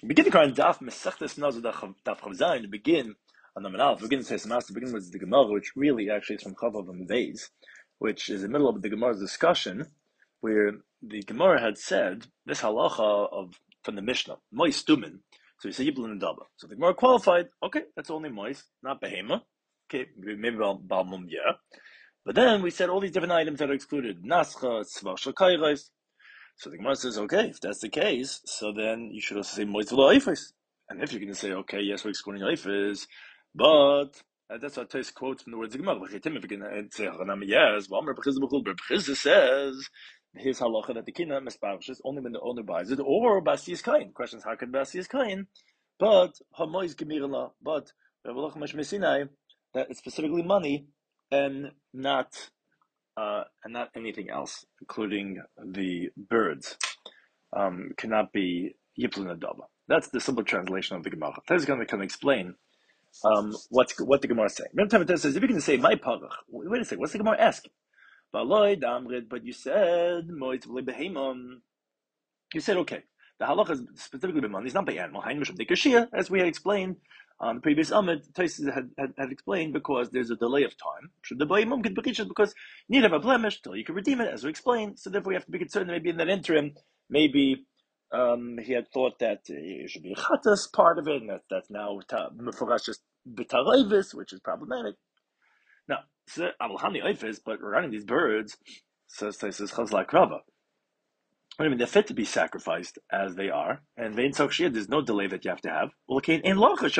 Begin the Quran Daf Mesechtes Nazar Daf Chavzayin to begin on the Manal. Begin to say some to begin with the Gemara, which really actually is from Chavav and Beis, which is in the middle of the Gemara's discussion, where the Gemara had said this halacha of from the Mishnah, Mois Tumin. So you say Yiblan and Daba. So the Gemara qualified. Okay, that's only Mois, not Behema. Okay, maybe Balmum yeah. But then we said all these different items that are excluded: Nascha, Tzvar Shakayrais. So the Gemara says, okay, if that's the case, so then you should also say moitz v'lo eifes. And if you're going to say, okay, yes, we're excluding eifes, but that's what Tais quotes from the words of the Gemara. If you're going to say Hanami yes, Bechizah says his halacha that the kina mesparishes only when the owner buys it, or Basi kain. Questions: how can Basi is kain? But hamois gemirala, but that it's specifically money and not anything else, including the birds, cannot be Yiplin Adaba. That's the simple translation of the Gemara. That's going to kind of explain what the Gemara is saying. Remember, it says, if you're going to say, my pagach, wait a second, what's the Gemara asking? But you said, you said, okay, the halacha is specifically by money, it's not by animal, as we had explained on the previous Amid. Taisus had explained, because there's a delay of time. Because you need to have a blemish till you can redeem it, as we explained. So therefore, we have to be concerned that maybe in that interim, maybe he had thought that it should be a chatas part of it, and that's now just b'tarayvis, which is problematic. Now, so Avalhani Oifis, but regarding these birds, says Chazlak Rava. I mean, they're fit to be sacrificed as they are, and there's no delay that you have to have. Well, okay, in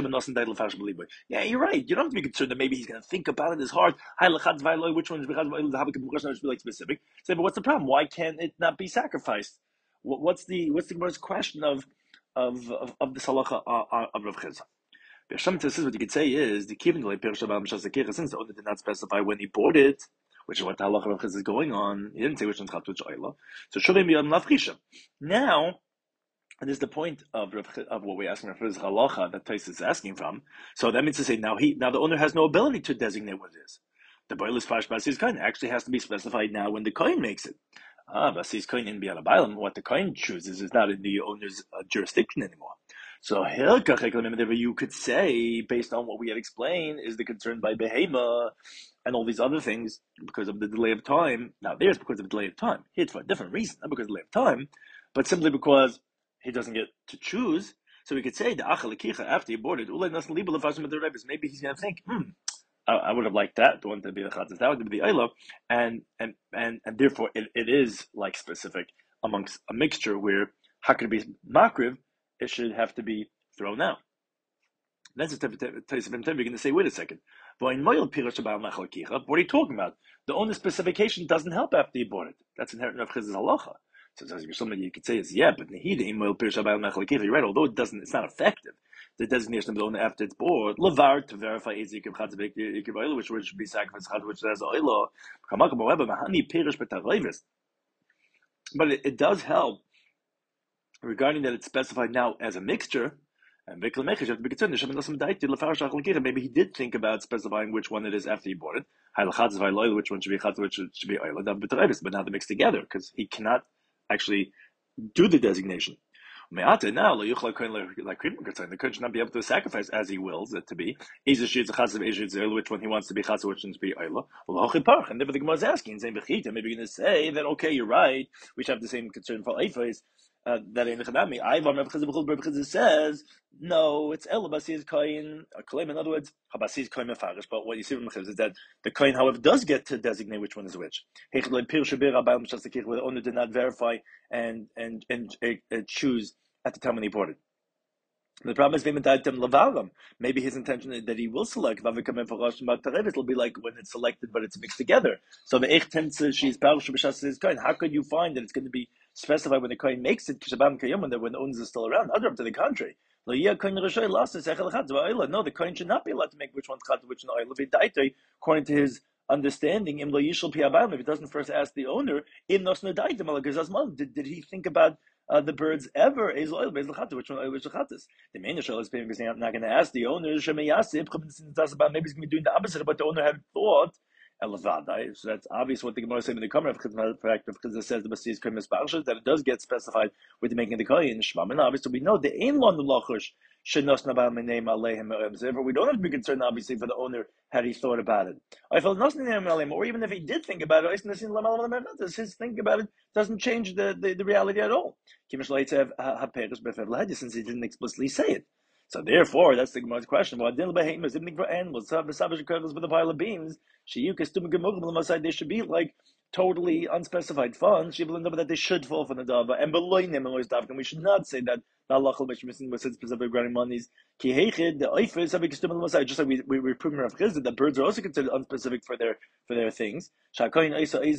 yeah, you're right. You don't have to be concerned that maybe he's going to think about it as hard. Which one is like specific? Say, but what's the problem? Why can't it not be sacrificed? What's the Gemara's question of this halacha of Rav Chizah? Says what you could say is the kivin since the owner did not specify when he bought it, which is what the halacha of Chizah is going on. He didn't say which one's chat, which oila. So shulim yom lafrisha. Now, and this is the point of what we're asking for, is halacha that Tais is asking from. So that means to say now the owner has no ability to designate what it is. The boilers fash basis coin actually has to be specified now when the coin makes it. Basis coin in bi'alabailam, what the coin chooses is not in the owner's jurisdiction anymore. So you could say, based on what we had explained, is the concern by behema and all these other things because of the delay of time. Now there's because of the delay of time. Here it's for a different reason, not because of the delay of time, but simply because he doesn't get to choose. So we could say the achalakicha after he bought it, maybe he's going to think, I would have liked that, the one to be the chatzis, that would be the ayla, and therefore it is like specific amongst a mixture where how could it be makriv? It should have to be thrown out. That's a type of you're going to say, wait a second. What are you talking about? The owner specification doesn't help after you bought it. That's inherent in Rav Chizah's halacha. So something you could say is, yeah, but you're right, although it's not effective. The designation of the owner after it's bought, levar, to verify which should be sacrificed, which says oila. But it does help regarding that it's specified now as a mixture. And maybe he did think about specifying which one it is after he bought it. Which one should be chatz, which should be oila, but now they're mixed together because he cannot actually do the designation. Now, the kohen should not be able to sacrifice as he wills it to be. Which one he wants to be chatz, which one to be oila. And therefore the Gemara is asking, saying, maybe you're going to say that, okay, you're right, we should have the same concern for eifes. That in the Chanami, Rav Chizah says no, it's El Basi's Kohen, a claim. In other words, Habasi's Kohen Mefarish. But what you see from Chizah is that the Kohen, however, does get to designate which one is which. Where the owner did not verify and choose at the time when he bought it. The problem is maybe his intention is that he will select. It'll be like when it's selected, but it's mixed together. So the how could you find that it's going to be specified when the kohen makes it? When the owners are still around. Other to the contrary. No, the kohen should not be allowed to make which one's chat, which oil. According to his understanding, if he doesn't first ask the owner, did he think about the birds ever? Which one? Which chatas? The main issue is because I'm not going to ask the owner. Maybe he's going to be doing the opposite of what the owner had thought, Elavadai. So that's obvious what the Gemara says in the Kamar of fact of Chizah says the Basiyas Krimis Barsha, that it does get specified with making the Koyin Shmam. And obviously we know the Ein Lon Lachush Shenos Nabal Meneim Aleihim Zever. We don't have to be concerned obviously for the owner had he thought about it. I felt Nos Neim Aleihim, or even if he did think about it, his thinking about it doesn't change the reality at all. Since he didn't explicitly say it. So therefore, that's the Gemara's question. Well, animals, with a pile of beams, they should be like totally unspecified funds. That they should fall from the dava, and we should not say that the halachal was specific regarding monies. The just like we prove Rav Chizda that birds are also considered unspecific for their things. Where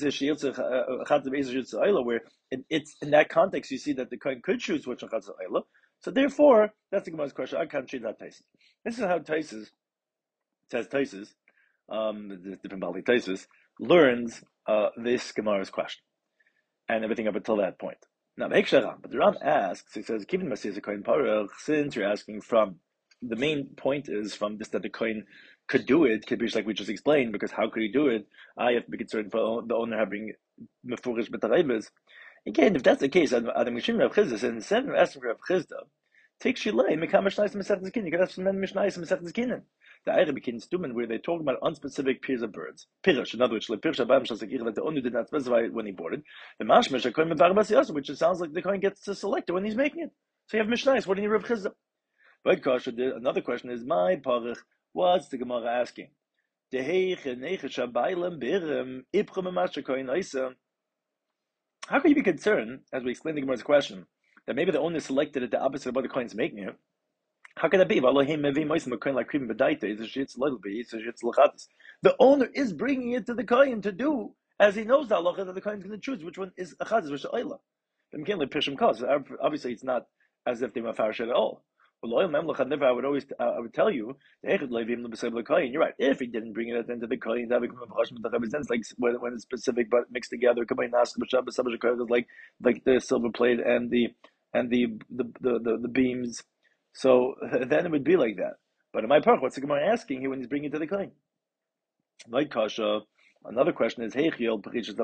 it's in that context, you see that the kohen could choose which one. So therefore, that's the Gemara's question. I can't treat that Taisus. This is how Taisus says Taisus, the different Bali Taisus, learns this Gemara's question and everything up until that point. Now, but the Ram asks, he says, "Given Masiyas Kohen Parach, since you're asking from the main point is from this that the Kohen could do it, could be like we just explained, because how could he do it? I have to be concerned for the owner having mefurish b'tarayvus." Again, if that's the case, Adam Mishim Rav Chizda said, instead of asking Rav Chizda, take Shilei, Mekam Mishnayis Mesechtes Ginin. You can have some Mishnayis Mesechtes Ginin. The Eire begins Stumen, where they talk about unspecific pairs of birds. Pirish, in other words, Pirish Abayim Shasakir, that the owner did not specify when he bought it. The Mashmesh Kohen Mevarabas Yasa, which it sounds like the Kohen gets to select it when he's making it. So you have Mishnayis. What do you need Rav Chizda? But Kasha, another question is, my Parach, what's the Gemara asking? How can you be concerned, as we explained the Gemara's question, that maybe the owner selected it the opposite of what the coin is making it? How can that be? The owner is bringing it to the coin to do as he knows the halacha that the coin is going to choose which one is a chazis, which is oila. Obviously, it's not as if they mafarish it at all. I would tell you, you're right. If he didn't bring it at the end of the coin, that becomes like when it's specific but mixed together, like the silver plate and the beams. So then it would be like that. But in my part, what's the Gemara asking here when he's bringing it to the coin? Like Kasha, another question is, how does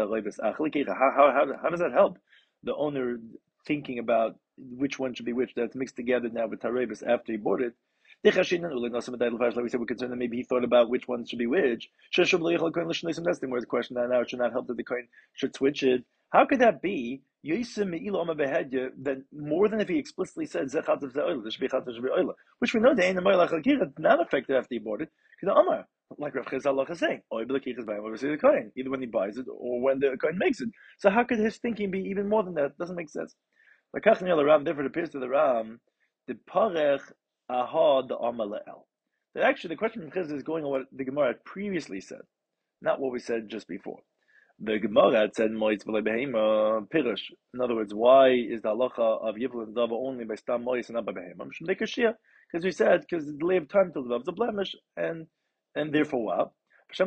that help the owner thinking about which one should be which, that's mixed together now with Tarebis after he bought it? Like we said, we're concerned that maybe he thought about which one should be which. That's the where the question now it should not help that the coin should switch it. How could that be? That more than if he explicitly said which we know the not affected after he bought it. Because like Rav Chizda is saying, either when he buys it or when the coin makes it. So how could his thinking be even more than that? Doesn't make sense. Therefore, it appears to the Ram, the parech ahad the amalel. That actually the question from Chizda is going on what the Gemara had previously said, not what we said just before. The Gemara had said moitz v'lei pirush. In other words, why is the halacha of yivul and dava only by stam moitz and not by behema? Because we said because the delay of time till the is a blemish, and therefore what? So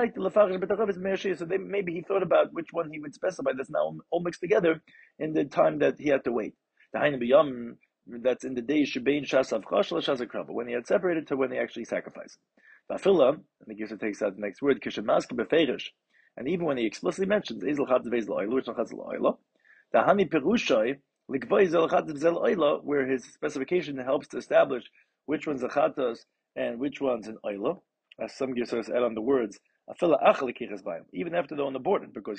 maybe he thought about which one he would specify. That's now all mixed together in the time that he had to wait. That's in the day shebein shasav chashal shasav krava, when he had separated to when he actually sacrificed. Tafila, and the Gisa takes out the next word kishemaske beferish, and even when he explicitly mentions ezel chatz vezel oila, which chatz oila, the hani perushai likvay zel chatz zel oila, where his specification helps to establish which one's a chatos and which one's an oila. As some Gisos add on the words, even after they're on the border, because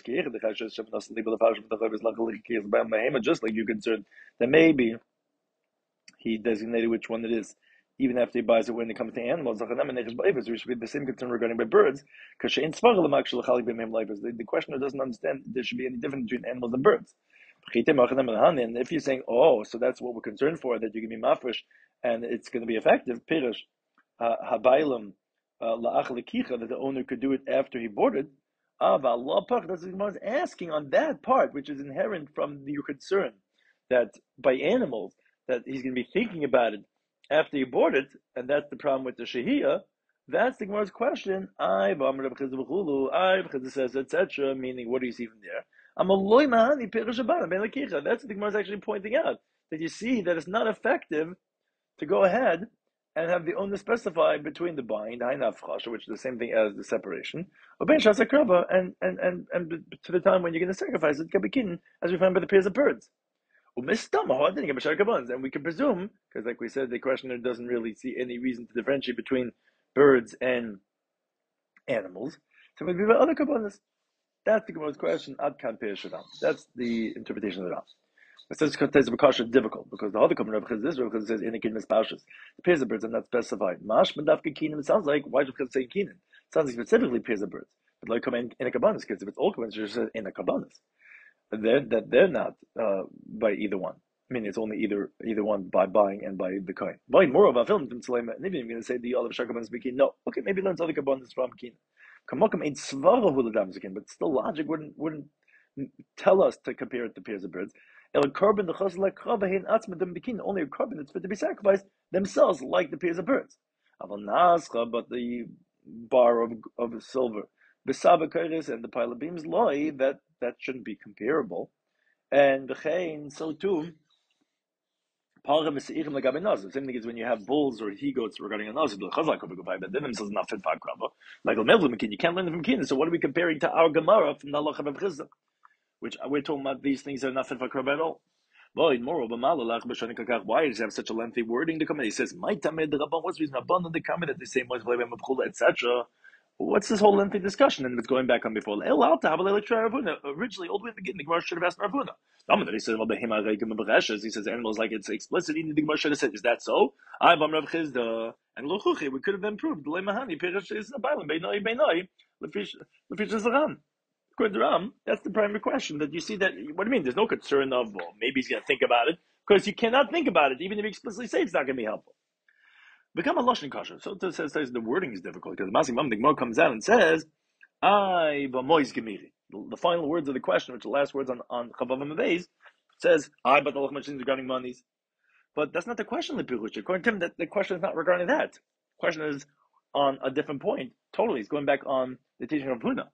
just like you're concerned that maybe he designated which one it is, even after he buys it when it comes to animals. We should be the same concern regarding by birds, because the questioner doesn't understand there should be any difference between animals and birds. And if you're saying, oh, so that's what we're concerned for, that you can be mafresh and it's going to be effective, pirish, habailam, that the owner could do it after he bought it. That's what the Gemara is asking on that part, which is inherent from your concern that by animals, that he's going to be thinking about it after he bought it, and that's the problem with the Shehiyah. That's the Gemara's question. Chizda says, etc., meaning what do you see from there? That's what the Gemara is actually pointing out, that you see that it's not effective to go ahead and have the owner specify between the buying, the ha'inafchasha, which is the same thing as the separation, or ben shasakrava, and to the time when you're going to sacrifice it, kabikin, as we find by the pairs of birds. And we can presume, because like we said, the questioner doesn't really see any reason to differentiate between birds and animals. So maybe there are other kabbalas. That's the Gemara's question. Ad kan pe'eshadam. That's the interpretation of the Ram. It says Kasha difficult because the other comment of Chaz Israel because it says in the kingdom spouses. The pairs of birds are not specified. Mash Mandafka Keenan. It sounds like why does it say Keenan? It sounds like specifically pairs of birds. But like come in a kabbanis, because if it's all kabbanis, it just says in a kabbanis. They're not by either one. I mean, it's only either one by buying and by the coin. Buying more of a film from Tzalema, and even going to say the olive shakaban speaking. No, okay, maybe learns other kabbanis from Keenan. Kamakam ain't svara huladam zakin, but still logic wouldn't tell us to compare it to pairs of birds. El korban the chosla kravahin atzmadim bikin, only a korban that's fit to be sacrificed themselves, like the pairs of birds. Aval nascha, but the bar of silver, besaba kairis and the pile of beams, loy that shouldn't be comparable. And v'chein, so too. Same thing is when you have bulls or he-goats regarding a nazir, but they themselves not fit for krava. Like you can't learn them from kin. So what are we comparing to our Gemara from the Halacha of Chizda? Which we're talking about these things are not fit for krava at all. Why does he have such a lengthy wording to come in? He says, what's the reason abundant the comment that they say etc. What's this whole lengthy discussion? And it's going back on before. Originally, all the way at the beginning, the Gemara should have asked Ravuna. He says, he says animals like it's explicit. Even the Gemara should have said, is that so? I bam Rav Chizda and Lochuchi. We could have been proved. According to Ram, that's the primary question. That you see that. What do you mean? There's no concern of well, maybe he's going to think about it because you cannot think about it, even if you explicitly say it's not going to be helpful. Become a lashon kasha. So it says the wording is difficult because the Gemara comes out and says, "I b'mois gemiri." The final words of the question, which the last words on Chavav Mavez, says, "I but the lachmachin regarding monies." But that's not the question, Lepirush. According to him, that the question is not regarding that. The question is on a different point. Totally, it's going back on the teaching of Huna.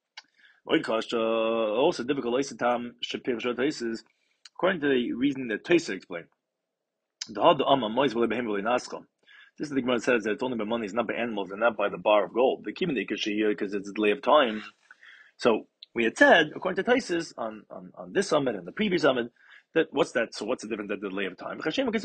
Also difficult. According to the reasoning that Taisa explained. This is the Gemara says that it's only by money, it's not by animals, and not by the bar of gold. The kibbutz here because it's a delay of time. So we had said, according to Taisus, on this summit and the previous summit, that what's that? So what's the difference at the delay of time?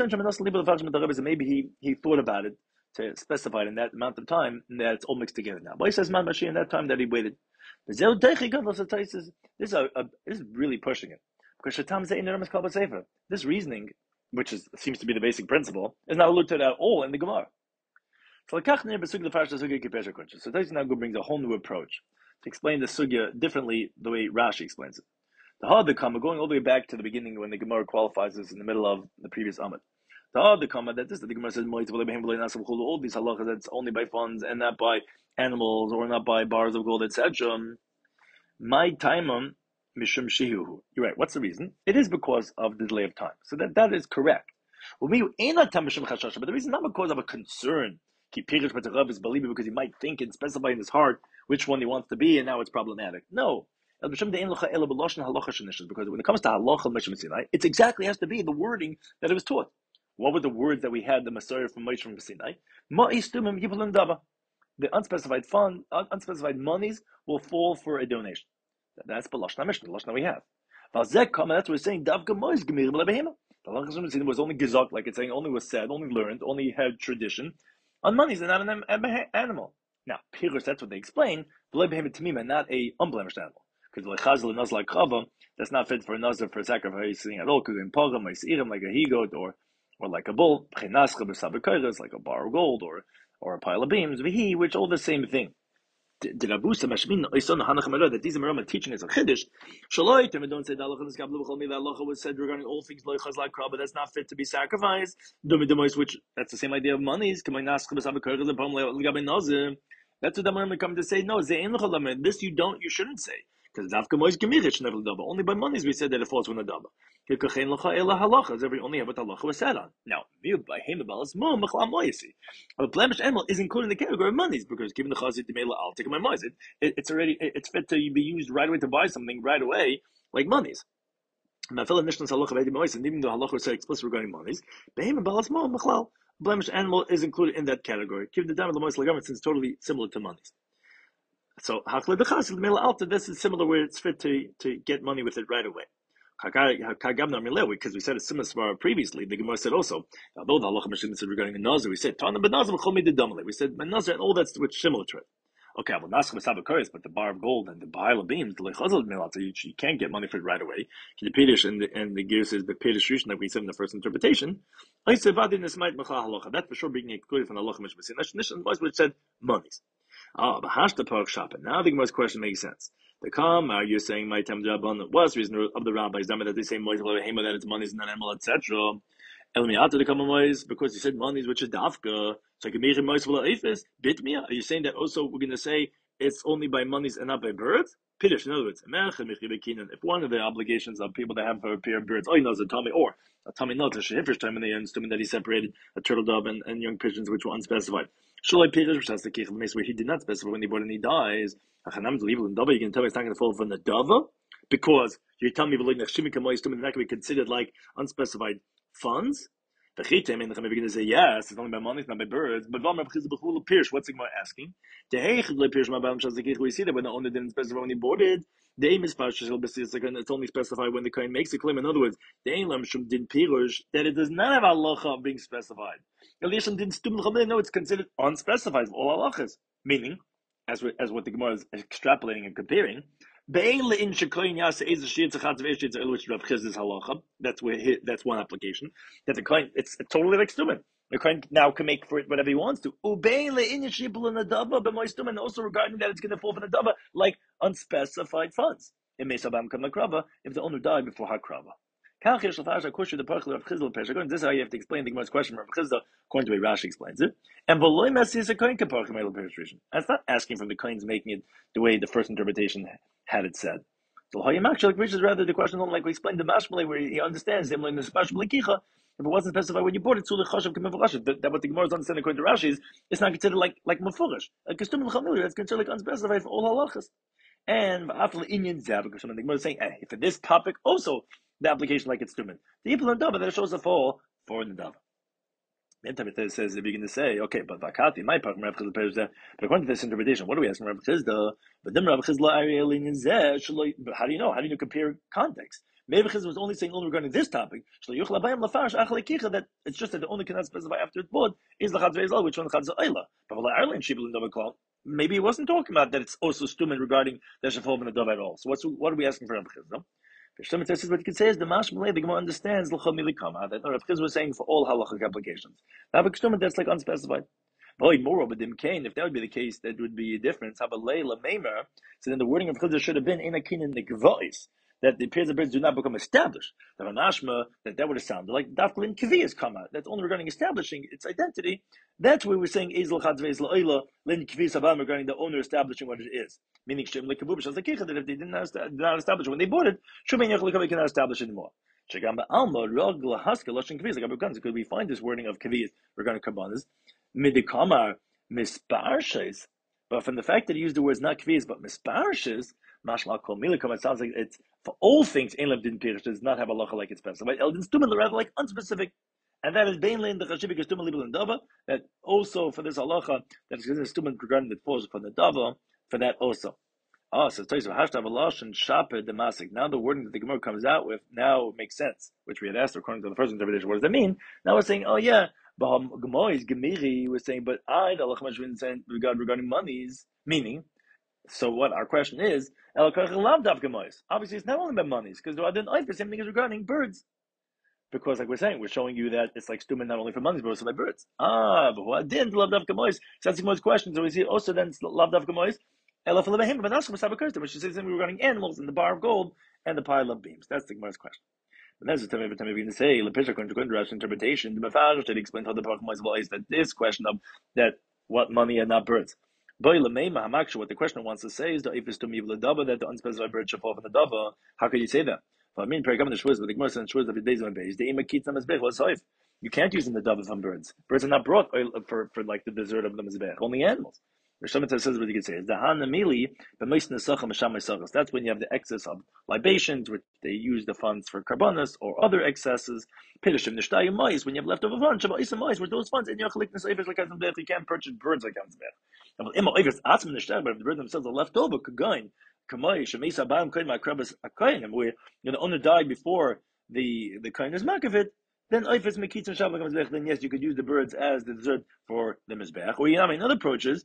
Maybe he thought about it to specify it in that amount of time, and that it's all mixed together now. But he says, man, in that time that he waited. This is really pushing it because this reasoning, which seems to be the basic principle, is not looked at all in the Gemara. So Taisa now brings a whole new approach to explain the sugya differently the way Rashi explains it. The hard comma going all the way back to the beginning when the Gemara qualifies this in the middle of the previous Amud. The hard comma that the Gemara says all these halachas that's only by funds and not by animals or not by bars of gold, etc. My taimam mishum shehu. You're right. What's the reason? It is because of the delay of time. So that is correct. But the reason is not because of a concern. Is believing because he might think and specify in his heart which one he wants to be, and now it's problematic. No. Because when it comes to halacha, it exactly has to be the wording that it was taught. What were the words that we had the Messiah from Moshe from Sinai? The unspecified monies will fall for a donation. That's the Lashon HaMishnah, the Lashon we have. That's what we're saying. The Lashon was only gezok, like it's saying, only was said, only learned, only had tradition on monies and not an animal. Now, Pirush, that's what they explain. Not a unblemished animal. Because that's not fit for a nazir for sacrificing at all. Because in pogam, like a he-goat or like a bull, like a bar of gold or a pile of beams, which all the same thing. That these Amarama teaching is a chiddush. Don't say that was said regarding all things but that's not fit to be sacrificed. Which that's the same idea of monies. That's what the Amarama come to say. No, this you shouldn't say. Because only by monies we said that it falls from the daba. Only have what the halacha was said on. Now, a blemished animal is included in the category of monies because given the chazit I'll take my monies. It's fit to be used right away to buy something right away, like monies. And even though halacha was said explicit regarding monies, blemished animal is included in that category. Keep the dam of the most legamit since it's totally similar to monies. So this is similar where it's fit to get money with it right away. Because we said a similar svara previously, the Gemara said also, although the halacha machine said regarding the nazir, we said we said nazir and all that's which similar to it. Okay, well, but the bar of gold and the pile of beams, you can't get money for it right away. The Pedish and the gear says the Pedish Rishon that we said in the first interpretation. That for sure being excluded from the halacha machine. Which said monies. But hashta park shopping. Now the Gemara's question makes sense. The Kamar, you're saying my time was reason of the rabbis that they say that it's monies and animal, etc. Elmiata the common ways because you said monies which is dafka. So I can make a mois bit me. Are you saying that also we're going to say it's only by monies and not by birds? Piddish, in other words, if one of the obligations of people that have a pair of birds, oh, he knows a tummy, or a tummy not a shehifish time, and they assuming that he separated a turtle dove and young pigeons which were unspecified. Shalai piddish, which has the case where he did not specify when he bought and he dies. You can tell me it's not going to fall from the dove because you tell me they're not going to be considered like unspecified funds. The chitim and the going to say yes, it's only by money, it's not by birds. But what's the Gemara asking? We see that when the owner didn't specify when he bought it, the aim is it's only specified when the coin makes a claim. In other words, the aim didn't pirush that it does not have halacha of being specified. No, it's considered unspecified of all halachas. Meaning, as what the Gemara is extrapolating and comparing. That's one application. That the coin it's totally like stumin. The coin now can make for it whatever he wants to. And also regarding that it's going to fall from the dava like unspecified funds. It may sabam come krava if the owner died before hakrava. This is how you have to explain the Gemara's question from Chisda, according to the way Rashi explains it. And it's not asking from the coins making it the way the first interpretation had it said. So which is rather the question like we explained the Mashmalei where he understands him like the special if it wasn't specified when you bought it, that what the Gemara is understanding according to Rashi is it's not considered like mefurish. Like it's considered like unspecified for all halachas. And after the Indian because the Gemara is saying, hey, for this topic also the application like it's stumin. The Yipul and Dava that shows the fall for the Dava. The interpreter says they begin to say, okay, but Vakati, my part, but according to this interpretation, what are we asking Rav Chizda? But how do you know? How do you compare context? Maybe Chizda was only saying only regarding this topic. That it's just that the only cannot specify after it's bought is the Chadzvezel, which one Chadzah Eila. But maybe he wasn't talking about that it's also stumin regarding the Shafal and the Dove at all. So what are we asking for Rav Chizda? What you can say is the Mashmalei, the Gemara understands that Rav Chizda was saying for all halachic applications. Now, that's like unspecified. Moreover, if that would be the case, that would be a difference. So then the wording of Chizda should have been in a kinin nekvois, that the pairs of birds do not become established. The Ranashma, that would have sounded like Dafklin Kviyas come out. That's only regarding establishing its identity. That's where we're saying Ezel Chadzve Ezel Oila, Lin Kviyas Abam regarding the owner establishing what it is. Meaning Shem Lekabub Shaz Lekircha, that if they did not establish it when they bought it, Shumen Yachlekav cannot establish it anymore. Shagamba Alma, Rogla Haska, Lashon Kviyas, like Abukanz, could we find this wording of Kviyas regarding Kabbanas? Midikamar Misparshes. But from the fact that he used the words not Kviyas but Misparshes, Mashma Kol Milikam, it sounds like it's for all things Ein didn't perish, does not have a halacha like it's specified. Eldin Stumin, rather like unspecific. And that is Bainly in the Chashibik Stumin Libel and Dava, that also for this halacha, that is Stumin regarding the falls from the Dava, for that also. So it tells you, Hashtav Alash and Shapir Damasik. Now the wording that the Gemara comes out with now makes sense, which we had asked according to the first interpretation. What does that mean? Now we're saying, oh yeah, Gemois, Gemiri, we're saying, but I, the halacha saying regarding monies, meaning, so what our question is, obviously it's not only about monies, because the same thing is regarding birds. Because like we're saying, we're showing you that it's like stumin not only for monies, but also by birds. But what didn't love dafka mois? So that's the most question. So we see also then love dafka mois. Which is something regarding animals and the bar of gold and the pile of beams. That's the Gemara's question. But that's the time every time we're going to say Lepisha according to Rashi interpretation. The Mefarsh that explains how the bar of mois is that this question of that what money and not birds. What the question wants to say is that if it's to me that the unspecified bird should fall from the dava. How could you say that? I mean, the Gemara says of the days of the you can't use in the dava from birds. Birds are not brought for like the dessert of the mizbech. Only animals. Rishon says what you can say is the hanamili, but that's when you have the excess of libations, which they use the funds for karbanas or other excesses. Pirishim nishtayim mais, when you have leftover funds, shaba'isa mais, with those funds in your chalik nesayvish like azambech, you can't purchase birds like azambech. But if the birds themselves are left over, kagain, kamay, shemisa ba'am kain ma'krabas akayin, where the owner died before the kain is makavit. Then oifes mekitzim shabbat mizbech. Then yes, you could use the birds as the dessert for the mizbech. Or another approaches.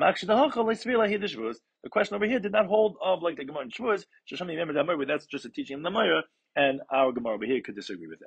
The question over here did not hold of like the Gemara in Shavuos. Shoshami remember that that's just a teaching of the Meira, and our Gemara over here could disagree with that.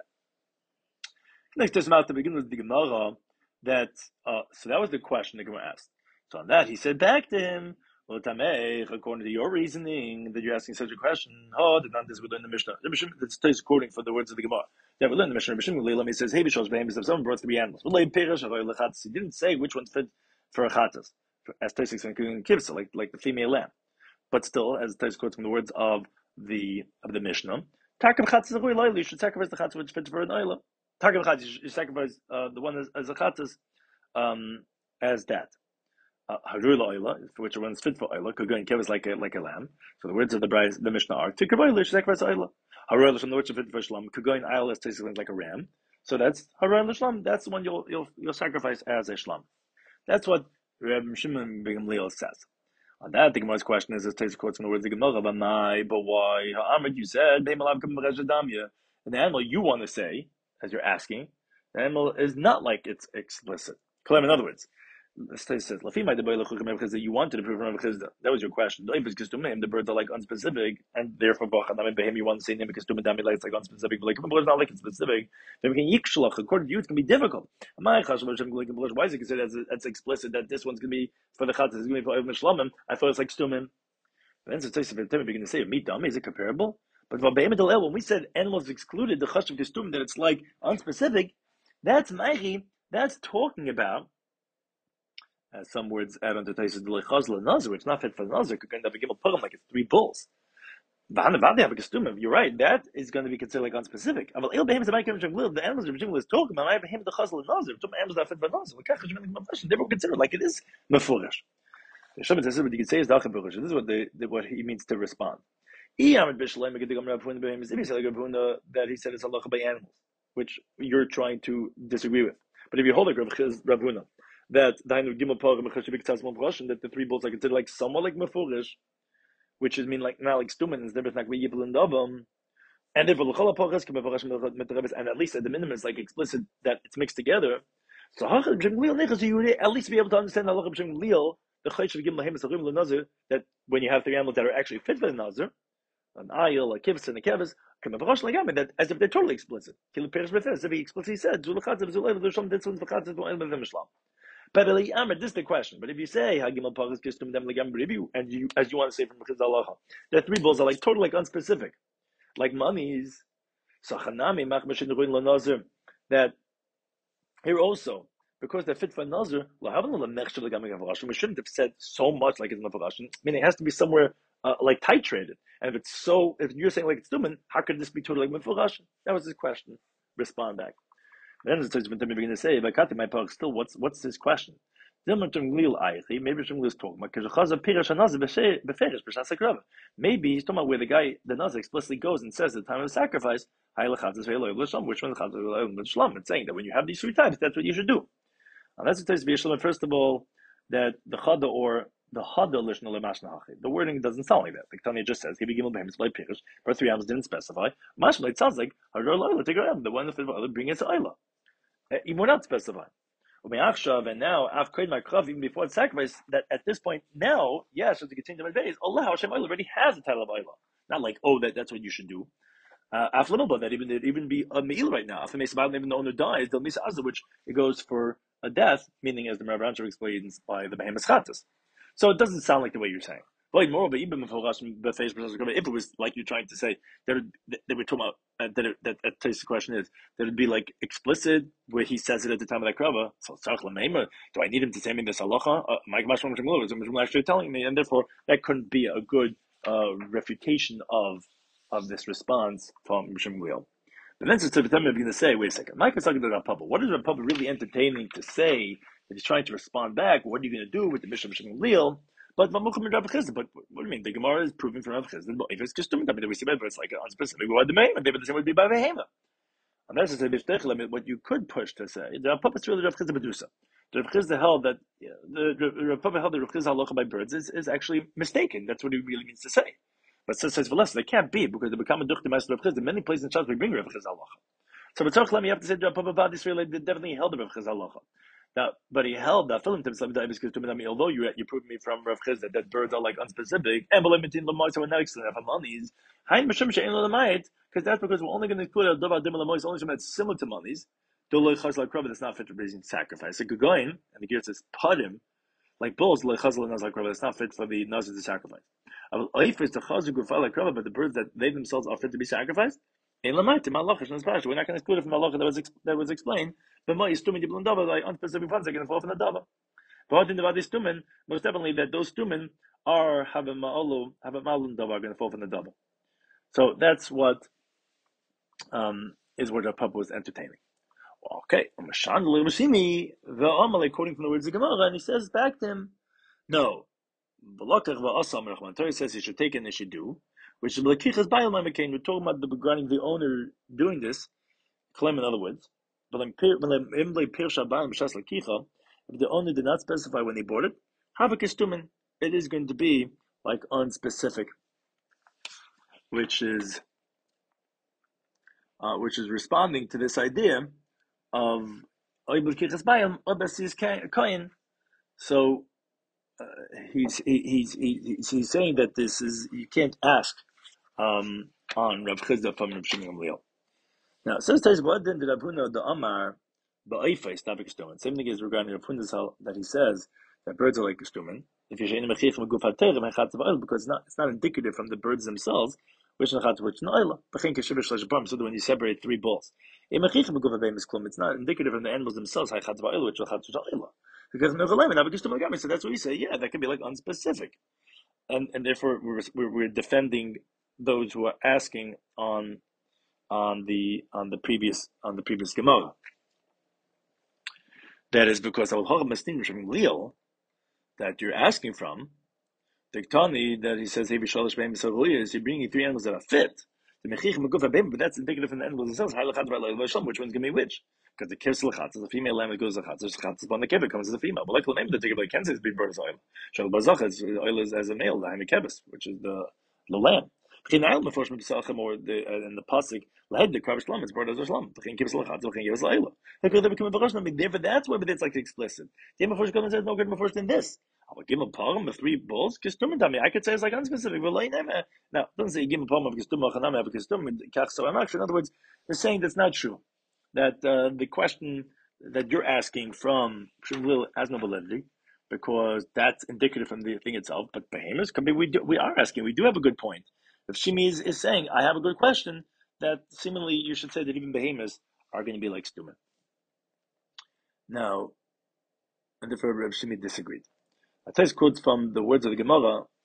Next, just about to begin with the Gemara that so that was the question the Gemara asked. So on that he said back to him, according to your reasoning that you're asking such a question, this we learn the Mishnah. The Mishnah is quoting for the words of the Gemara. Yeah, we learn the Mishnah. Mishnah says, "Hey, Bishos behem if someone brought to be animals." He didn't say which ones fit for a chatas, as Tosik including kivsa, like the female lamb. But still, as Tosik quotes from the words of the Mishnah, takav chatas you should sacrifice the chatas which fits for an oila. Takav chatas you sacrifice the one as a chatas as that. Harula oila, for which one's fit for oila, could go and kivas like a lamb. So the words of the Mishnah are takav oila you should sacrifice oila. Harula from the which fit for shlam could go in oila as Tosik like a ram. So that's harula shlam. That's the one you'll sacrifice as a shlam. That's what Reb Shimon ben Gamliel says. On that, the Gemara's question is, it takes quotes from the words of the Gemara, but why? You said, and the animal you want to say, as you're asking, the animal is not like it's explicit. In other words, the state says, that you wanted to prove from Chisda. That was your question. The birds are like unspecific, and therefore, you want to say name because it's like unspecific, but like it's not like it's specific. According to you, it's going to be difficult. Why is it considered as explicit that this one's going to be for the Chatas, it's going to be for Evan Shlamim? I thought it's like Stumim. Then it's begin to say, meat dummy, is it comparable? But when we said animals excluded, the Chashav Kistum, that it's like unspecific, that's Maichi, that's talking about. As some words add on to Taisus the Lechazla Nazir, it's not fit for Nazir, could end up a Gimel Purim like it's 3 bulls. You're right, that is going to be considered like unspecific. The animals of Jim is talking about the Chazla Nazir, animals that fit for Nazir. They were considered like it is Mefurish. The Shabbat says what you could say is This is what he means to respond. If you say like he said it's halacha by animals, which you're trying to disagree with. But if you hold like Rav Huna, that the 3 bulls are considered like somewhat like mefurish, which is mean like not like stumin, and at least at the minimum it's like explicit that it's mixed together. So you would at least be able to understand that when you have 3 animals that are actually fit for the nazir, an ayil, a kivs, and a kevis, that as if they're totally explicit. As if he explicitly said, but this is the question. But if you say and you as you want to say from Chizal Halacha, the 3 bulls are like totally like unspecific, like mummies. That here also, because they're fit for nazir, we shouldn't have said so much like it's mafurashin. Meaning it has to be somewhere like titrated. And if you're saying like it's dumin, how could this be totally like mafurashin? That was his question. Respond back. Then it's begin to say, my part still, what's this question? Maybe he's talking about where the nazir explicitly goes and says at the time of sacrifice, which one it's saying that when you have these 3 types, that's what you should do. And that's what it says, first of all, that the chada or the hada lishna lemashna hachi. The wording doesn't sound like that. Like Tanya just says, but 3 animals didn't specify. Mashma, it sounds like the one that bring it to Ayla. We're not specifying. And now, even before the sacrifice, that at this point, now, yes, as we continue to days, Allah Hashem already has a title of Ayla. Not like, that's what you should do. That even be a meal right now. Even the owner dies, which it goes for a death, meaning as the Rav Rancher explains by the Behemoth Chatas. So it doesn't sound like the way you're saying. If it was like you're trying to say, that we're talking about, that the question is, that it'd be like explicit, where he says it at the time of that krava. So, do I need him to say me this halacha? Is actually telling me, and therefore that couldn't be a good refutation of this response from Rishon Gamliel. But then it's going to say, wait a second, Mike is talking to Rav Papa. What is Rav Papa really entertaining to say And he's trying to respond back. What are you going to do with the Mishnah Mishnah Leal? But what do you mean? The Gemara is proving from Rav Chizda. If it's just we see but it's like unspecific. Why the main? Maybe the same would be by Behema. And that's what you could push to say. The Rav Papa really Rav Chizda Medusa. The Rav Chizda held that the Rav Papa held the Rav Chizda halacha by birds is actually mistaken. That's what he really means to say. But says for less, they can't be because they become a duchte master Rav Chizda. Many places in Shas we bring Rav Chizda halacha. So B'tzorch you have to say Rav Papa Bad Israel definitely held the Rav Chizda halacha. Now, but he held that film although you proved me from Rav Chizda that birds are like unspecific, and so we're not extending from monies. Because that's because we're only going to include a davar dim lamois only something that's similar to monies. That's not fit for raising sacrifice. Like going and the gear says padim like bulls that's not fit for the nazir to sacrifice. But the birds that they themselves are fit to be sacrificed. We're not going to exclude it from halacha that was explained. But like unspecific ones are going to fall from the dava. But in the vadi stumen, most definitely that those stumen are have a malum dava are going to fall from the dava. So that's what is what Rav Papa was entertaining. Okay, according from the words of Gemara, and he says back to him, no. Torah says he should take it and he should do, which is we're talking about regarding the owner doing this, claim in other words. But if the owner did not specify when he bought it, it is going to be like unspecific, which is responding to this idea of so he's saying that this is you can't ask on Rav Chizda from Rav Shimon Gamliel. Now it says what then did Rav Huna the Amar ba'ifay stabik stumen. Same thing is regarding Rav Huna's that he says that birds are like a stumen. If you're saying because it's not indicative from the birds themselves. Which so when you separate three bulls, it's not indicative from the animals themselves. So that's what we say. Yeah, that can be like unspecific, and therefore we're defending those who are asking on the previous Gemara. That is because that you're asking from. Diktani that he says is you're bringing three animals that are fit. But that's indicative from the animals themselves. Which one's gonna be which? Because the kirsel is a female lamb that goes to chatz upon the kibbutz comes as a female. But like the name of the kibbutz can say it's being brought as oil. Shal bazach is oil is as a male, the kibbutz, which is the lamb. Or the in the pasuk lahed the kravish lamb is brought as a lamb. Therefore, that's where it's like explicit. The before says no good before than this. I would give him a palm of three bulls. I could say it's like unspecific. Now, it doesn't say give him a palm of Kistum, in other words, they're saying that's not true. That the question that you're asking from Shmuel has no validity because that's indicative from the thing itself. But behemoths, we are asking. We do have a good point. If Shimi is saying, I have a good question, that seemingly you should say that even behemoths are going to be like Stumen. Now, and therefore Rav Shimi disagreed. I tell you quotes from the words of the Gemara